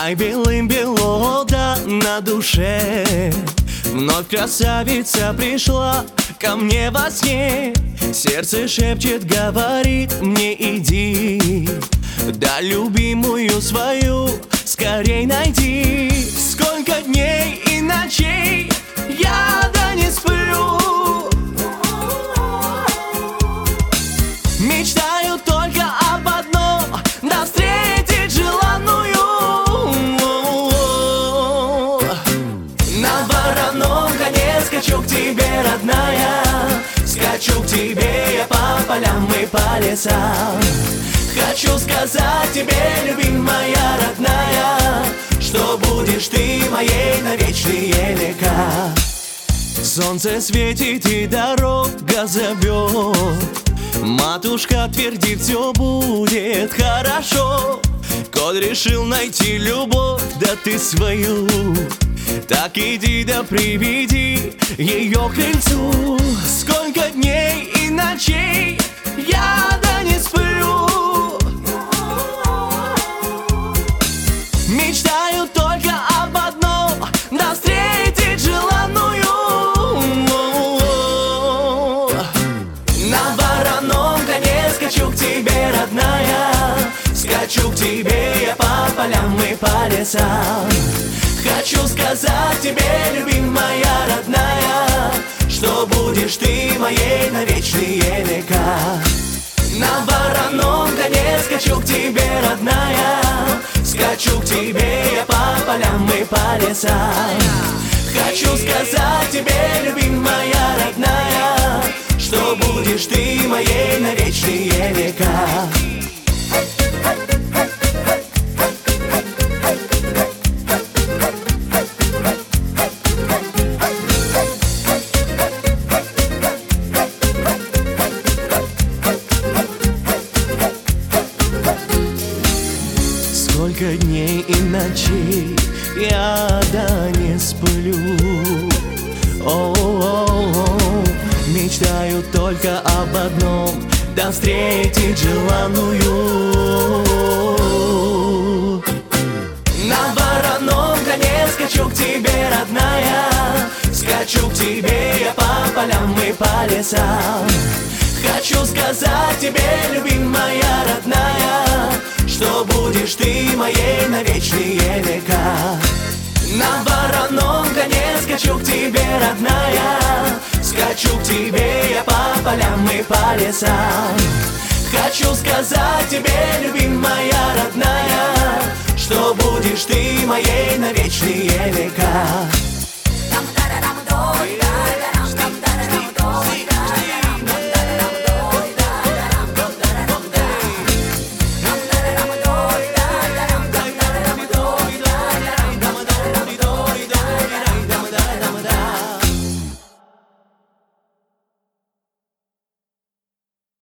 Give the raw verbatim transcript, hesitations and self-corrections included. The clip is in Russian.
Ай, белым-бело, да на душе. Вновь красавица пришла ко мне во сне. Сердце шепчет, говорит мне: иди, да любимую свою скорей найди. Сколько дней и ночей я да не сплю, мечтаю только об одном, да встретить желанную. На вороном коне скачу к тебе, родная, скачу к тебе я по полям и по лесам. Хочу сказать тебе, любимая родная, что будешь ты моей на вечные века. Солнце светит и дорога зовет, матушка твердит: все будет хорошо. Коль решил найти любовь, да ты свою, так иди да приведи ее к крыльцу. Сколько дней и ночей я да не сплю, мечтаю только об одном, да встретить желанную. На вороном коне скачу к тебе, родная, скачу к тебе я по полям и по лесам. Хочу сказать тебе, любимая родная, что будешь ты моей на вечные века. На вороном коне скачу к тебе, родная, скачу к тебе я по полям и по лесам. Хочу сказать тебе, любимая родная, что будешь ты моей на вечные века. Сколько дней и ночей я да не сплю, о-о-о, мечтаю только об одном, да встретить желанную. На вороном коне скачу к тебе, родная, скачу к тебе я по полям и по лесам. Хочу сказать тебе, любимая родная, что будешь ты моей на вечные века. На вороном коне скачу к тебе, родная, скачу к тебе я по полям и по лесам. Хочу сказать тебе, любимая родная, что будешь ты моей на вечные века.